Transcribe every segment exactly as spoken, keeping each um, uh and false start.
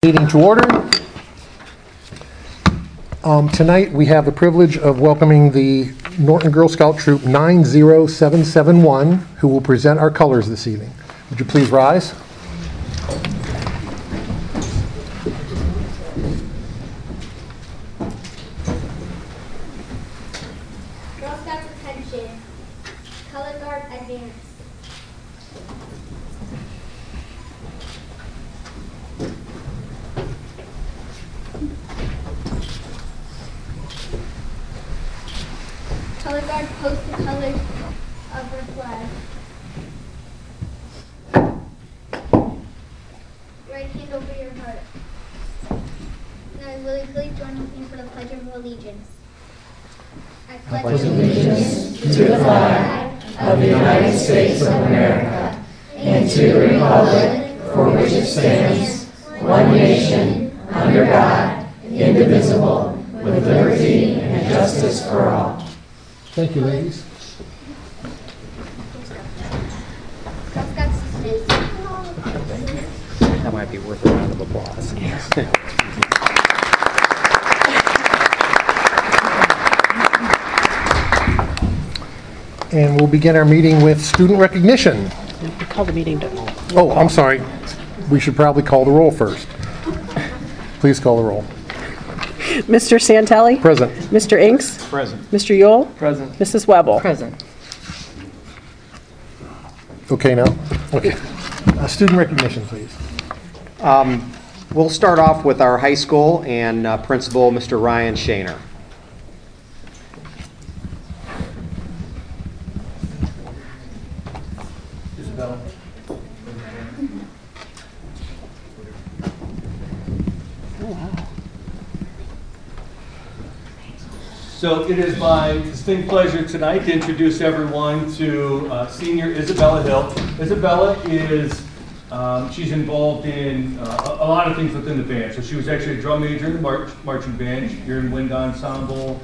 Meeting to order. Um, tonight we have the privilege of welcoming the Norton Girl Scout Troop nine zero seven seven one, who will present our colors this evening. Would you please rise? Girl Scouts attention. Color guard advance. Color guard post the colors of her flag. Right hand over your heart. Now, will you please join with me for the Pledge of Allegiance? I pledge allegiance to the flag of the United States of America and to the republic for which it stands, one nation, under God, indivisible, with liberty and justice for all. Thank you, ladies. Girl Scouts dismissed. That might be worth a round of applause. And we'll begin our meeting with student recognition. Call the meeting to Oh, I'm sorry. We should probably call the roll first. Please call the roll. Mister Santelli? Present. Mister Inks? Present. Mister Yule? Present. Missus Webble? Present. Okay now? Okay. Uh, student recognition, please. Um, we'll start off with our high school and uh, principal, Mister Ryan Shaner. Isabella. So it is my distinct pleasure tonight to introduce everyone to uh, senior Isabella Hill. Isabella is, um, she's involved in uh, a, a lot of things within the band. So she was actually a drum major in the march, marching band. You're in wind ensemble,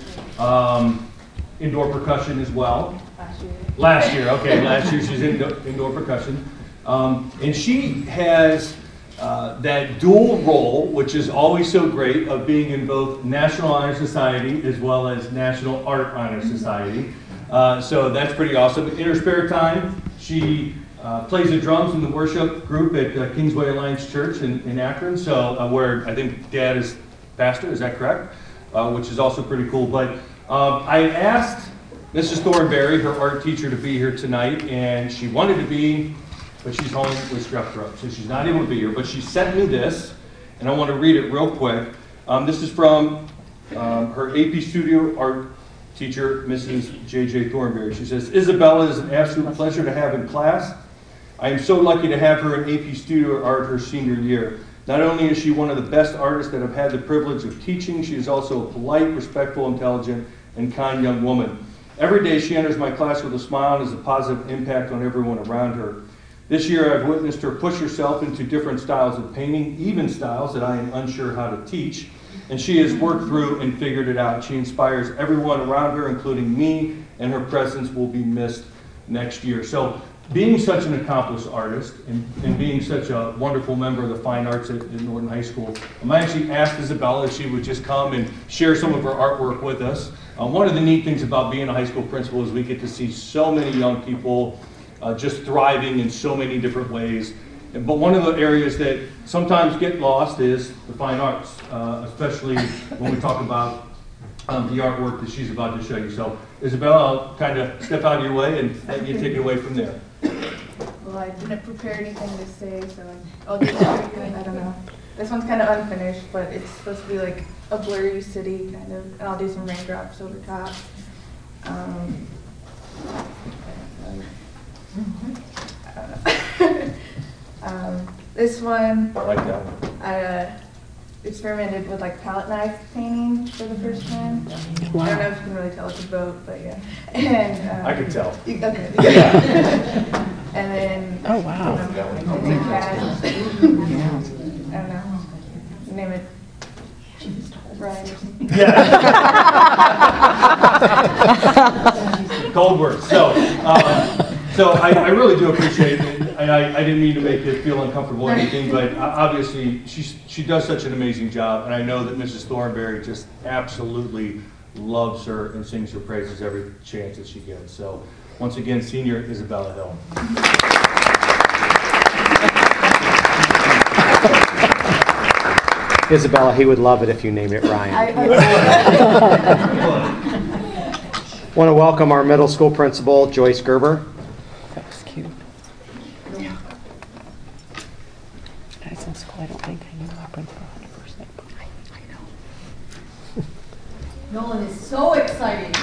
um, indoor percussion as well. Last year. Last year, okay, last year she's in indoor, indoor percussion. Um, and she has Uh, that dual role, which is always so great, of being in both National Honor Society as well as National Art Honor Society. Uh, so that's pretty awesome. In her spare time, she uh, plays the drums in the worship group at uh, Kingsway Alliance Church in, in Akron, so uh, where I think Dad is pastor, is that correct? Uh, which is also pretty cool. But um, I asked Missus Thornberry, her art teacher, to be here tonight, and she wanted to be, but she's home with strep throat, so she's not able to be here. But she sent me this, and I want to read it real quick. Um, this is from um, her A P Studio art teacher, Missus J J Thornberry. She says, Isabella is an absolute pleasure to have in class. I am so lucky to have her in A P Studio art her senior year. Not only is she one of the best artists that I've had the privilege of teaching, she is also a polite, respectful, intelligent, and kind young woman. Every day she enters my class with a smile and has a positive impact on everyone around her. This year I've witnessed her push herself into different styles of painting, even styles that I am unsure how to teach, and she has worked through and figured it out. She inspires everyone around her, including me, and her presence will be missed next year. So being such an accomplished artist and, and being such a wonderful member of the fine arts at, at Norton High School, I actually asked Isabella if she would just come and share some of her artwork with us. Uh, one of the neat things about being a high school principal is we get to see so many young people Uh, just thriving in so many different ways. But one of the areas that sometimes get lost is the fine arts, uh, especially when we talk about um, the artwork that she's about to show you. So Isabella, I'll kind of step out of your way and let you take it away from there. Well, I didn't prepare anything to say, so I'll do that. I don't know. This one's kind of unfinished, but it's supposed to be like a blurry city, kind of, and I'll do some raindrops over top. Um, um, this one, I like that. I uh, experimented with like palette knife painting for the first time. Wow. I don't know if you can really tell it's a boat, but yeah. And um, I can tell. you- Okay. Yeah. And then. Oh, wow. Um, it's a cat. I don't know. Name it. Brian or something. Cold words. So, um, so I, I really do appreciate it. and I, I didn't mean to make you feel uncomfortable or anything, but uh, obviously she's, she does such an amazing job, and I know that Missus Thornberry just absolutely loves her and sings her praises every chance that she gets. So once again, Senior Isabella Hill. Isabella, he would love it if you name it Ryan. Want to welcome our middle school principal, Joyce Gerber. That was cute. Yeah. I was in school, I don't think I knew my principal one hundred percent. I know. Nolan is so excited.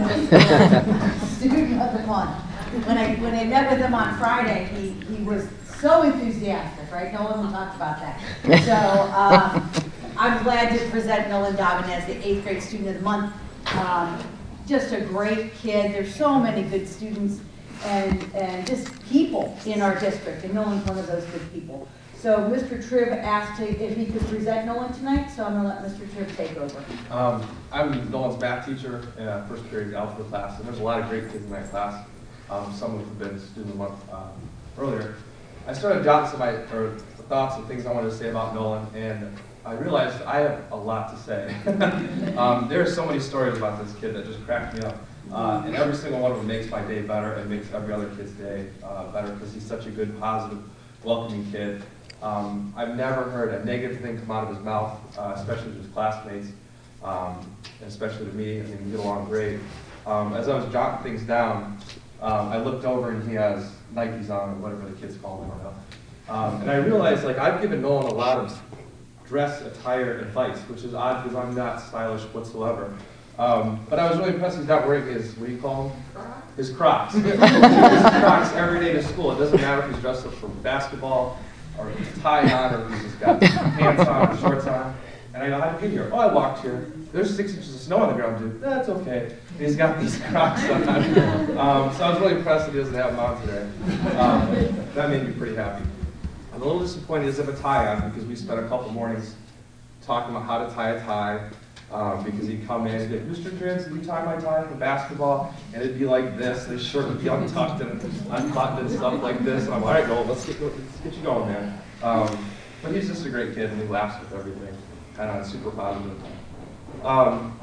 Student of the month. When I when I met with him on Friday, he, he was so enthusiastic, right? Nolan, we talked about that. So um, I'm glad to present Nolan Dobbin as the eighth grade student of the month. Um, just a great kid. There's so many good students and and just people in our district, and Nolan's one of those good people. So Mister Tribb asked to, if he could present Nolan tonight, so I'm going to let Mister Tribb take over. Um, I'm Nolan's math teacher in a first period algebra class, and there's a lot of great kids in that class. Um, some of them have been student of the month um, earlier. I started jotting some of my or thoughts and things I wanted to say about Nolan, and I realized I have a lot to say. um, there are so many stories about this kid that just cracked me up, uh, and every single one of them makes my day better and makes every other kid's day uh, better because he's such a good, positive, welcoming kid. Um, I've never heard a negative thing come out of his mouth, uh, especially to his classmates, um, and especially to me. I mean, we get along great. Um, as I was jotting things down, um, I looked over and he has Nikes on, or whatever the kids call them, I don't know. Um, and I realized, like, I've given Nolan a lot of dress attire advice, which is odd because I'm not stylish whatsoever. Um, but I was really impressed he's not wearing his, what do you call them? His Crocs. His Crocs every day to school. It doesn't matter if he's dressed up for basketball, or if he's tie on, or if he's just got pants on or shorts on. And I go, how'd you get here? Oh, I walked here. There's six inches of snow on the ground, dude. That's okay. And he's got these Crocs on. Um, so I was really impressed that he doesn't have them on today. Um, that made me pretty happy. I'm a little disappointed he doesn't have a tie on because we spent a couple mornings talking about how to tie a tie. Um, because he'd come in and be like, Mister Trans, can you tie my tie for basketball? And it'd be like this, and his shirt would be untucked and unbuttoned and stuff like this. And I'm like, all right, Noel, let's get, let's get you going, man. Um, but he's just a great kid, and he laughs with everything, and uh, super positive. Um,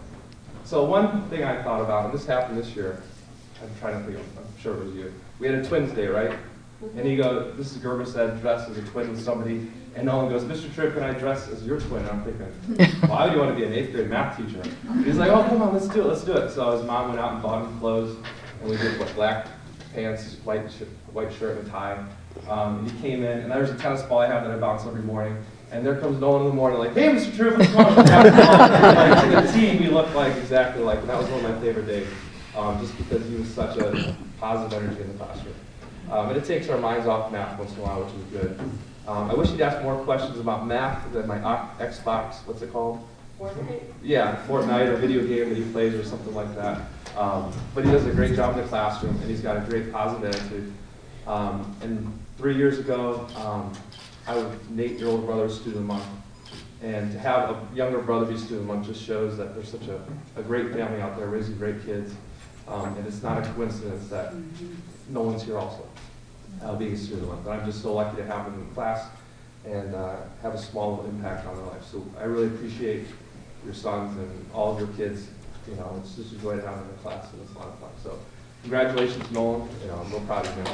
so one thing I thought about, and this happened this year, I'm trying to think of, I'm sure it was you. We had a twins day, right? And he goes, Missus Gerber said, dress as a twin with somebody. And Nolan goes, Mister Tripp, can I dress as your twin? And I'm thinking, why would you want to be an eighth grade math teacher? And he's like, oh, come on, let's do it, let's do it. So his mom went out and bought him clothes, and we did what, black pants, white, sh white shirt, and a tie. Um, and he came in, and there's a tennis ball I have that I bounce every morning. And there comes Nolan in the morning, like, hey, Mister Tripp, what's going on? Like, to the team, we looked like exactly like, and that was one of my favorite days, um, just because he was such a positive energy in the classroom. Um, and it takes our minds off math once in a while, which is good. Um, I wish he'd ask more questions about math than my Xbox, what's it called? Fortnite? Yeah, Fortnite or video game that he plays or something like that. Um, but he does a great job in the classroom, and he's got a great positive attitude. Um, and three years ago, um, I was Nate, your older brother, student of the month. And to have a younger brother be student of the month just shows that there's such a, a great family out there raising great kids. Um, and it's not a coincidence that Nolan's here also. Uh, being a student of the month. But I'm just so lucky to have him in class and uh, have a small impact on their life. So I really appreciate your sons and all of your kids. You know, it's just a joy to have them in the class, and it's a lot of fun. So congratulations, Nolan. You know, I'm real proud of you.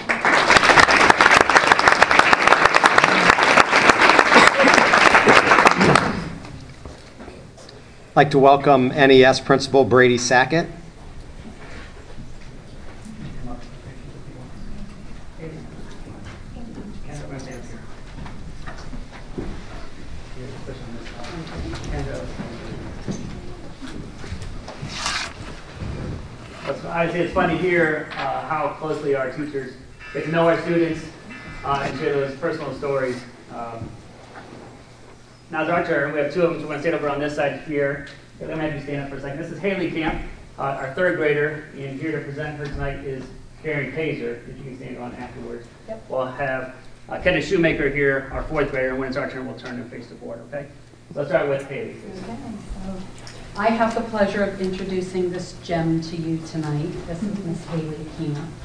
I'd like to welcome N E S Principal Brady Sackett. Honestly, it's fun to hear uh, how closely our teachers get to know our students uh, and share those personal stories. Um, now it's our turn. We have two of them, so we're going to stand over on this side here. I'm going to have you stand up for a second. This is Haley Camp, uh, our third grader, and here to present her tonight is Karen Pazer, that you can stand on afterwards. Yep. We'll have uh, Kenneth Shoemaker here, our fourth grader, and when it's our turn, we'll turn and face the board, okay? So let's start with Haley. Okay, so I have the pleasure of introducing this gem to you tonight. This is Miss Haley Camp.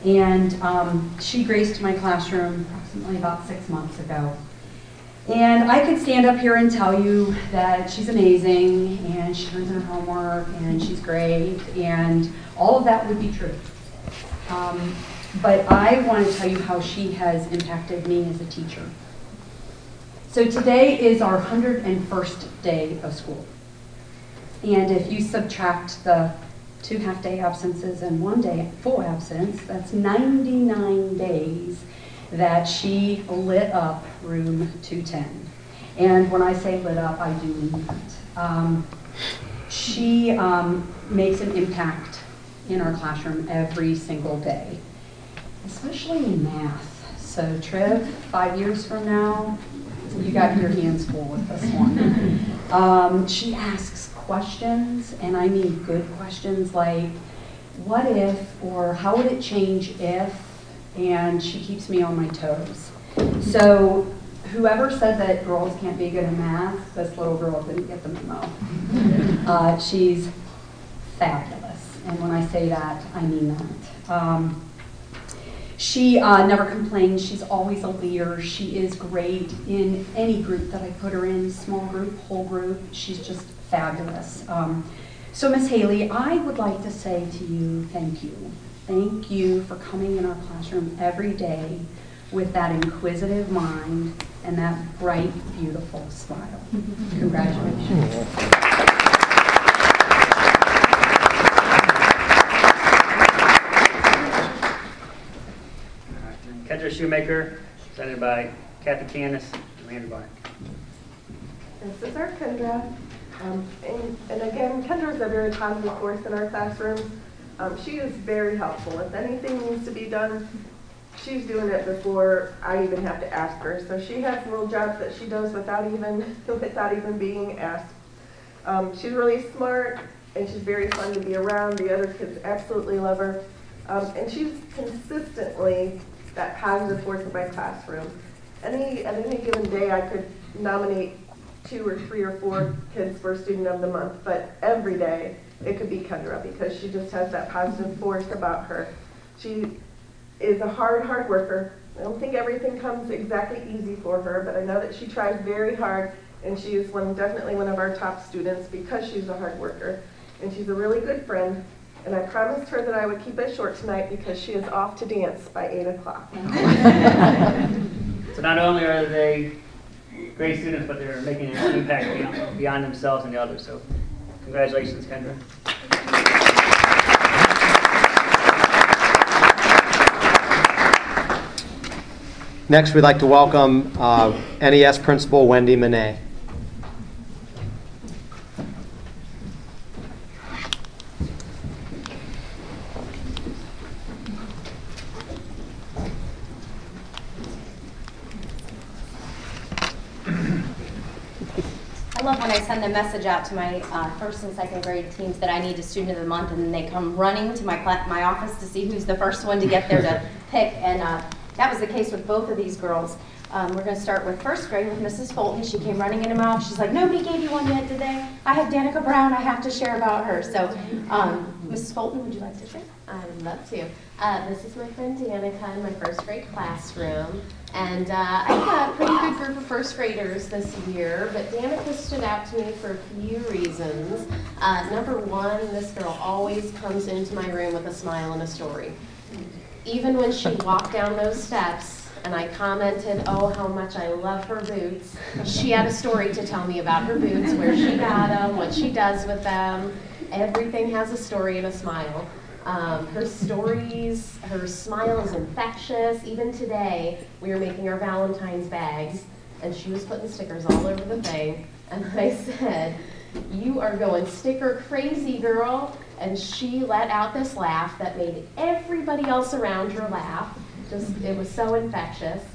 And um, she graced my classroom approximately about six months ago. And I could stand up here and tell you that she's amazing, and she turns in her homework, and she's great, and all of that would be true. Um, but I want to tell you how she has impacted me as a teacher. So today is our one hundred first day of school. And if you subtract the two half-day absences and one day full absence, that's ninety-nine days that she lit up room two ten. And when I say lit up, I do mean that. Um, she um, makes an impact in our classroom every single day, especially in math. So Triv, five years from now, you got your hands full with this one. Um, she asks questions, and I mean good questions like, what if, or how would it change if, and she keeps me on my toes. So whoever said that girls can't be good at math, this little girl didn't get the memo. Uh, she's fabulous, and when I say that, I mean that. Um, She uh, never complains. She's always a leader. She is great in any group that I put her in, small group, whole group. She's just fabulous. Um, so Miz Haley, I would like to say to you, thank you. Thank you for coming in our classroom every day with that inquisitive mind and that bright, beautiful smile. Congratulations. Kendra Shoemaker, presented by Kathy Canis and Randy Barr. This is our Kendra. Um, and, and again, Kendra is a very positive force in our classroom. Um, she is very helpful. If anything needs to be done, she's doing it before I even have to ask her. So she has little jobs that she does without even without even being asked. Um, she's really smart, and she's very fun to be around. The other kids absolutely love her. Um, and she's consistently that positive force in my classroom. Any, at any given day, I could nominate two or three or four kids for Student of the Month, but every day it could be Kendra because she just has that positive force about her. She is a hard, hard worker. I don't think everything comes exactly easy for her, but I know that she tries very hard, and she is one, definitely one of our top students because she's a hard worker. And she's a really good friend. And I promised her that I would keep it short tonight because she is off to dance by eight o'clock. So not only are they great students, but they're making an impact beyond, beyond themselves and the others. So congratulations, Kendra. Next, we'd like to welcome uh, N E S Principal Wendy Monet. I love when I send a message out to my uh, first and second grade teams that I need a student of the month, and then they come running to my cla- my office to see who's the first one to get there to pick. And uh, that was the case with both of these girls. Um, we're going to start with first grade with Missus Fulton. She came running into my office. She's like, "Nobody gave you one yet, did they? I have Danica Brown. I have to share about her." So, um, Missus Fulton, would you like to share? I would love to. Uh, this is my friend Danica in my first grade classroom. And uh, I've got a pretty good group of first graders this year, but Danica stood out to me for a few reasons. Uh, number one, this girl always comes into my room with a smile and a story. Even when she walked down those steps and I commented, oh, how much I love her boots, she had a story to tell me about her boots, where she got them, what she does with them. Everything has a story and a smile. Um, her stories, her smile is infectious. Even today, we were making our Valentine's bags, and she was putting stickers all over the thing. And I said, "You are going sticker crazy, girl." And she let out this laugh that made everybody else around her laugh. Just, it was so infectious.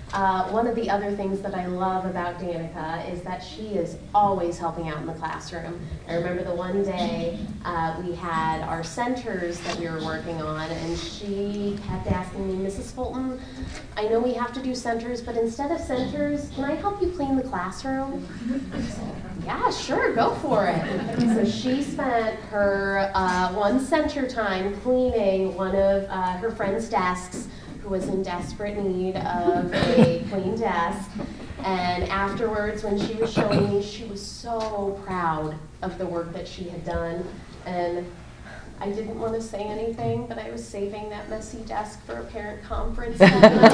Uh, one of the other things that I love about Danica is that she is always helping out in the classroom. I remember the one day uh, we had our centers that we were working on, and she kept asking me, Missus Fulton, I know we have to do centers, but instead of centers, can I help you clean the classroom? I said, yeah, sure, go for it. So she spent her uh, one center time cleaning one of uh, her friend's desks, who was in desperate need of a clean desk. And afterwards, when she was showing me, she was so proud of the work that she had done. And I didn't want to say anything, but I was saving that messy desk for a parent conference that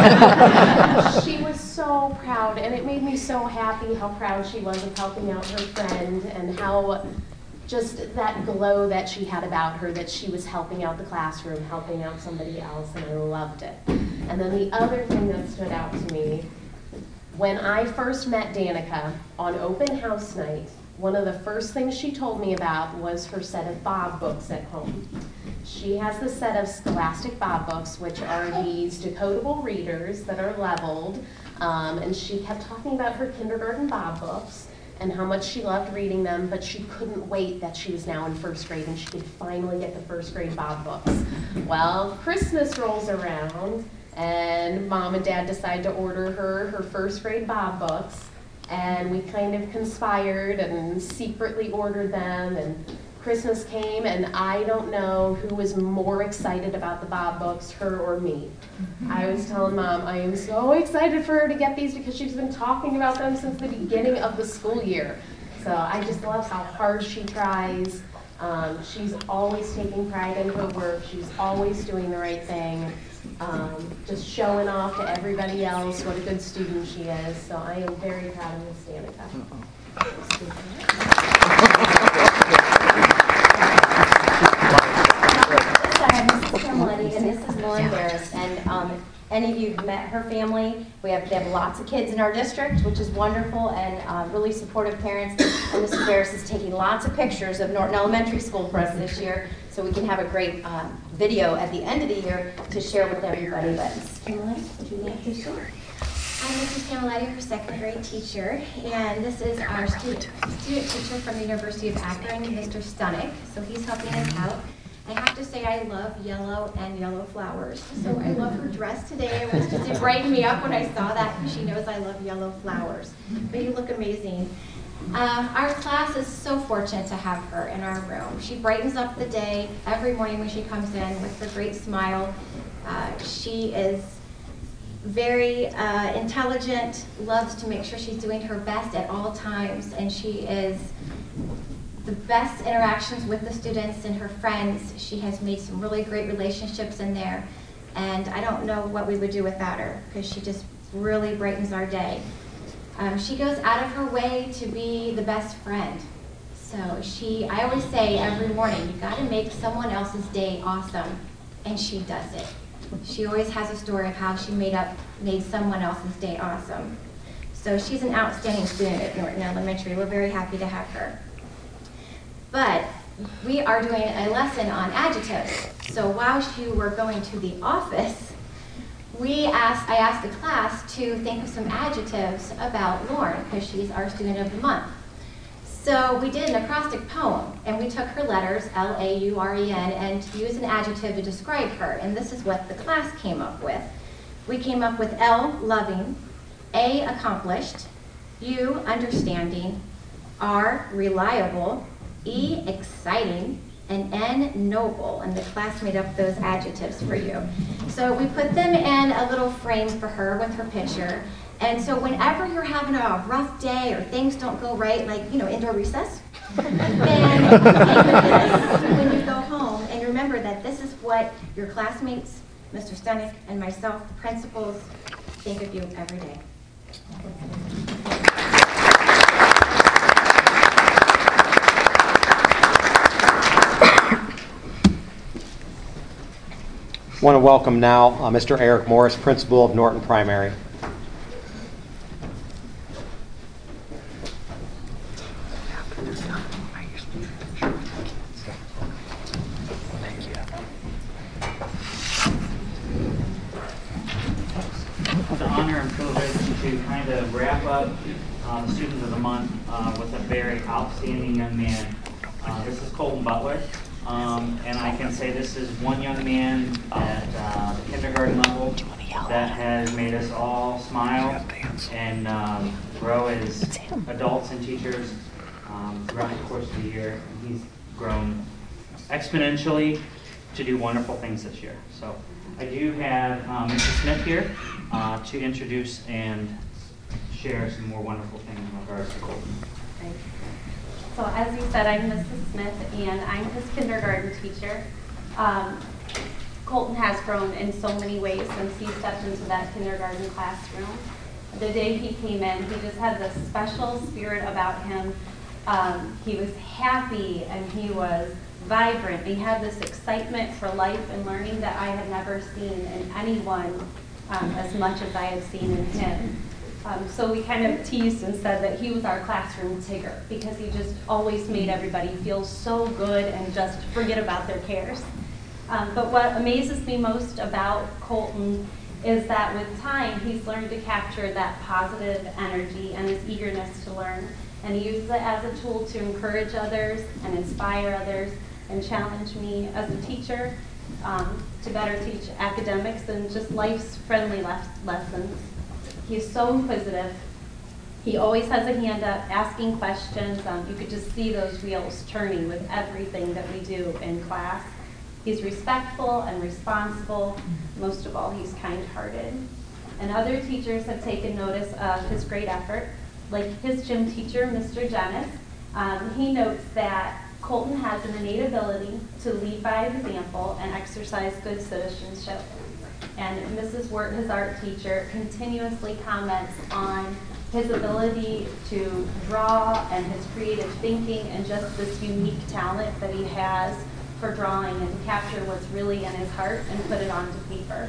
night. She was so proud, and it made me so happy how proud she was of helping out her friend, and how just that glow that she had about her, that she was helping out the classroom, helping out somebody else, and I loved it. And then the other thing that stood out to me, when I first met Danica on open house night, one of the first things she told me about was her set of Bob books at home. She has the set of Scholastic Bob books, which are these decodable readers that are leveled, um, and she kept talking about her kindergarten Bob books and how much she loved reading them, but she couldn't wait that she was now in first grade and she could finally get the first grade Bob books. Well, Christmas rolls around, and Mom and Dad decide to order her her first grade Bob books, and we kind of conspired and secretly ordered them, and Christmas came, and I don't know who was more excited about the Bob books, her or me. I was telling Mom, I am so excited for her to get these because she's been talking about them since the beginning of the school year. So I just love how hard she tries. Um, she's always taking pride in her work. She's always doing the right thing. Um, just showing off to everybody else what a good student she is. So I am very proud of Miss Danica. I'm Missus Carmelletti, and this is Lauren Barris. And um, any of you who've met her family, we have, they have lots of kids in our district, which is wonderful, and uh, really supportive parents. And Missus Barris is taking lots of pictures of Norton Elementary School for us this year, so we can have a great uh, video at the end of the year to share with everybody. But Missus Carmelletti, would you like to share? I'm Missus Camilletti, her second grade teacher, and this is our student, student teacher from the University of Akron, Mister Stunick. So he's helping us out. I have to say I love yellow and yellow flowers. So I love her dress today. It was just, it brightened me up when I saw that, because she knows I love yellow flowers. But you look amazing. Uh, our class is so fortunate to have her in our room. She brightens up the day every morning when she comes in with a great smile. Uh, she is very uh, intelligent, loves to make sure she's doing her best at all times, and she is the best interactions with the students and her friends. She has made some really great relationships in there, and I don't know what we would do without her, because she just really brightens our day. Um, she goes out of her way to be the best friend. So she, I always say every morning, you gotta make someone else's day awesome, and she does it. She always has a story of how she made up, made someone else's day awesome. So she's an outstanding student at Norton Elementary. We're very happy to have her. But we are doing a lesson on adjectives. So while you were going to the office, we asked, I asked the class to think of some adjectives about Lauren, because she's our student of the month. So we did an acrostic poem, and we took her letters, L A U R E N, and used an adjective to describe her, and this is what the class came up with. We came up with L, loving, A, accomplished, U, understanding, R, reliable, E, exciting, and N, noble, and the class made up those adjectives for you. So we put them in a little frame for her with her picture. And so whenever you're having a rough day or things don't go right, like, you know, indoor recess, then you this when you go home, and remember that this is what your classmates, Mister Stunick, and myself, the principals, think of you every day. I want to welcome now uh, Mister Eric Morris, principal of Norton Primary. The honor and to kind of wrap up uh, the Student of the Month uh, with a very outstanding young man. Uh, this is Colton Butler, um, and I can say this is one young man at uh, the kindergarten level that has made us all smile and um, grow as adults and teachers um, throughout the course of the year. And he's grown exponentially to do wonderful things this year. So I do have um, Mister Smith here uh, to introduce and share some more wonderful things in regards to Colton. Thanks. So as you said, I'm Missus Smith, and I'm his kindergarten teacher. Um, Colton has grown in so many ways since he stepped into that kindergarten classroom. The day he came in, he just had this special spirit about him. Um, he was happy and he was vibrant. He had this excitement for life and learning that I had never seen in anyone um, as much as I had seen in him. Um, so we kind of teased and said that he was our classroom Tigger because he just always made everybody feel so good and just forget about their cares. Um, but what amazes me most about Colton is that with time, he's learned to capture that positive energy and his eagerness to learn. And he uses it as a tool to encourage others and inspire others and challenge me as a teacher um, to better teach academics and just life's friendly les- lessons. He's so inquisitive. He always has a hand up asking questions. Um, you could just see those wheels turning with everything that we do in class. He's respectful and responsible. Most of all, he's kind-hearted. And other teachers have taken notice of his great effort. Like his gym teacher, Mister Jennis, um, he notes that Colton has an innate ability to lead by example and exercise good citizenship. And Missus Wirt, his art teacher, continuously comments on his ability to draw and his creative thinking and just this unique talent that he has for drawing and to capture what's really in his heart and put it onto paper.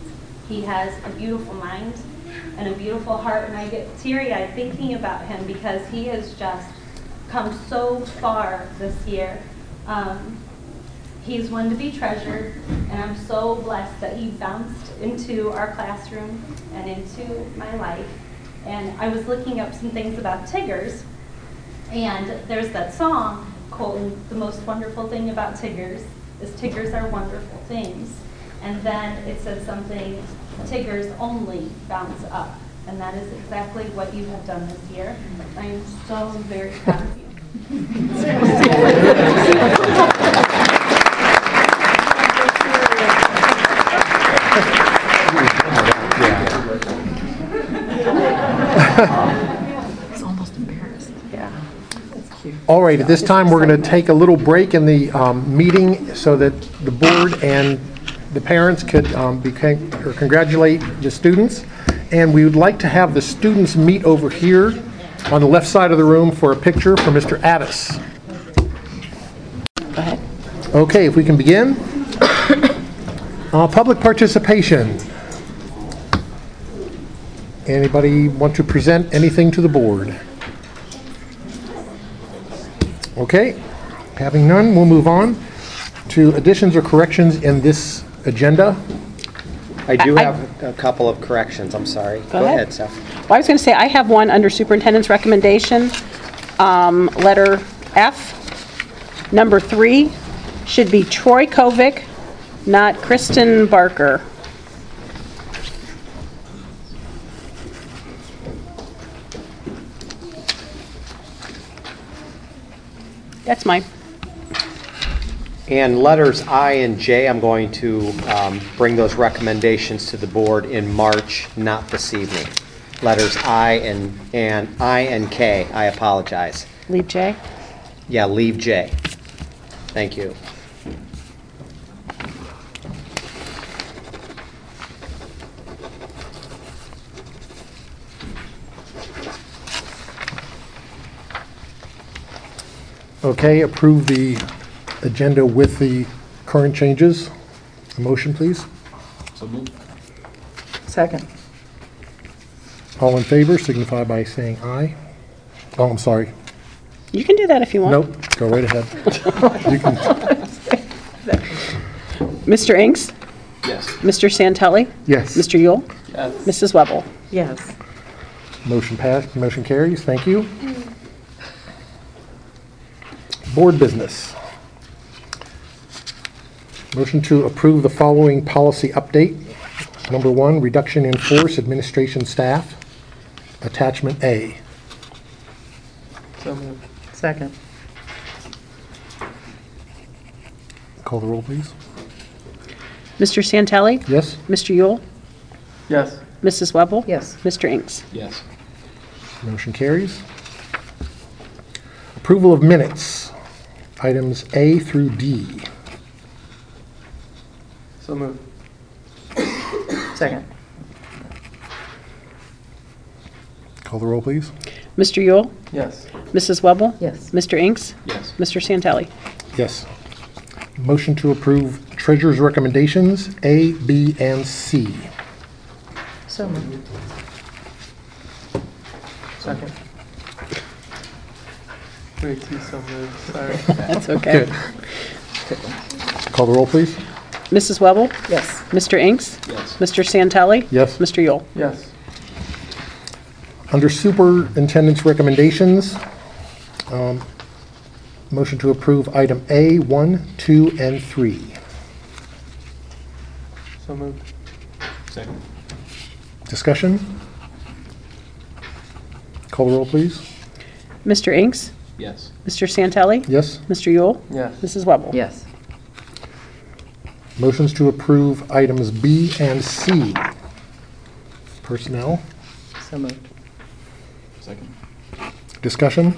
He has a beautiful mind and a beautiful heart, and I get teary-eyed thinking about him because he has just come so far this year. Um, he's one to be treasured, and I'm so blessed that he bounced into our classroom and into my life. And I was looking up some things about Tiggers, and there's that song, Colton, the most wonderful thing about Tiggers is Tiggers are wonderful things. And then it said something, Tiggers only bounce up. And that is exactly what you have done this year. I am so very proud of you. It's almost embarrassing. Yeah, that's cute. All right, at this time, we're going to take a little break in the um, meeting so that the board and the parents could um, be con- or congratulate the students. And we would like to have the students meet over here on the left side of the room for a picture for Mister Addis. Go ahead. Okay, if we can begin. Uh, public participation. Anybody want to present anything to the board? Okay, having none, we'll move on to additions or corrections in this agenda. I do I- have a couple of corrections, I'm sorry. Go ahead. ahead, Seth. Well, I was going to say, I have one under superintendent's recommendation, um, letter F. Number three should be Troy Kovic, not Kristen Barker. That's mine. And letters I and J, I'm going to um, bring those recommendations to the board in March, not this evening. Letters I and, and I and K, I apologize. Leave J. Yeah, leave J. Thank you. Okay, approve the agenda with the current changes. A motion, please. So moved. Second. All in favor signify by saying aye. Oh, I'm sorry. You can do that if you want. Nope, go right ahead. You can. Mister Inks? Yes. Mister Santelli? Yes. Mister Yule? Yes. Missus Webble? Yes. Motion passed, motion carries. Thank you. Board business. Motion to approve the following policy update. Number one, reduction in force administration staff. Attachment A. So moved. Second. Call the roll, please. Mister Santelli? Yes? Mister Yule? Yes. Missus Webble? Yes. Mister Inks? Yes. Motion carries. Approval of minutes. Items A through D. So moved. Second. Call the roll, please. Mister Yule? Yes. Missus Webble? Yes. Mister Inks? Yes. Mister Santelli? Yes. Motion to approve treasurer's recommendations, A, B, and C. So moved. Second. Wait, he's so moved. Sorry. That's okay. Call the roll, please. Missus Webble? Yes. Mister Inks? Yes. Mister Santelli? Yes. Mister Yule? Yes. Under superintendent's recommendations, um, motion to approve item A, one, two, and three. So moved. Second. Discussion? Call the roll, please. Mister Inks? Yes. Mister Santelli? Yes. Mister Yule? Yes. Missus Webble? Yes. Motions to approve items B and C. Personnel. So moved. Second. Discussion?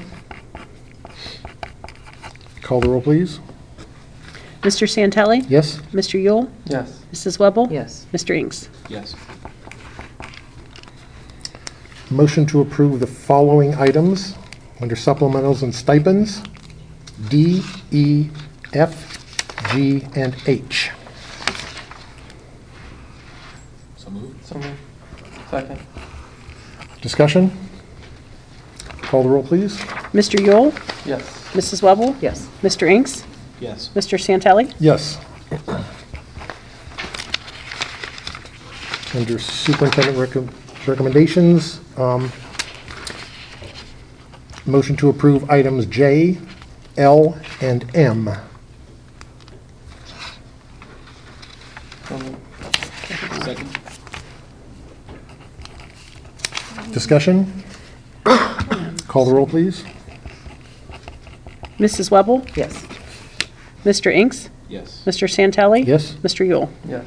Call the roll, please. Mister Santelli? Yes? Mister Yule? Yes. Missus Webble? Yes. Mister Inks? Yes. Motion to approve the following items under supplementals and stipends, D, E, F, G, and H. So moved. So moved. Second. Discussion? Call the roll, please. Mister Yule? Yes. Missus Webble? Yes. Mister Inks? Yes. Mister Santelli? Yes. Under superintendent recom- recommendations, um, motion to approve items J, L, and M. So moved. Second. Discussion? Call the roll, please. Missus Webble? Yes. Mister Inks? Yes. Mister Santelli? Yes. Mister Yule? Yes.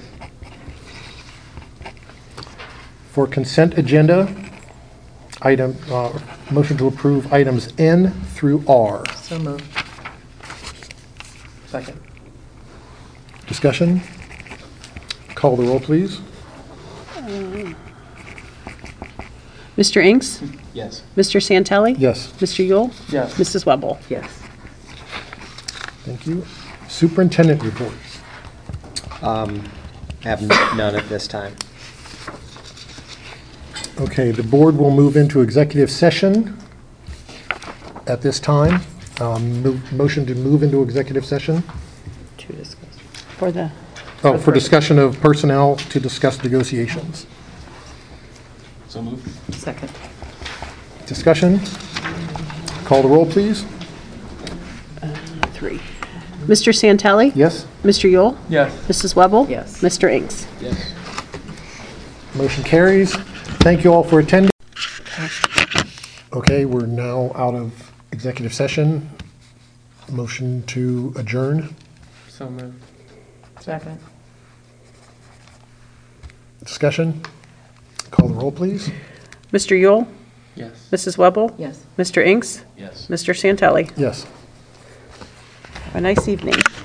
For consent agenda, item, uh, motion to approve items N through R. So moved. Second. Discussion? Call the roll, please. Mister Inks? Yes. Mister Santelli? Yes. Mister Yule? Yes. Missus Webble? Yes. Thank you. Superintendent report. Um, Have none at this time. Okay, the board will move into executive session at this time. Um, move- Motion to move into executive session. To discuss. For the, Oh, for discussion of personnel to discuss negotiations. So moved. Second. Discussion? Call the roll, please. three. Mister Santelli? Yes? Mister Yule? Yes. Missus Webble? Yes. Mister Inks? Yes. Motion carries. Thank you all for attending. Okay, we're now out of executive session. Motion to adjourn. So moved. Second. Discussion? Call the roll, please. Mister Yule? Yes. Missus Webble? Yes. Mister Inks? Yes. Mister Santelli? Yes. Have a nice evening.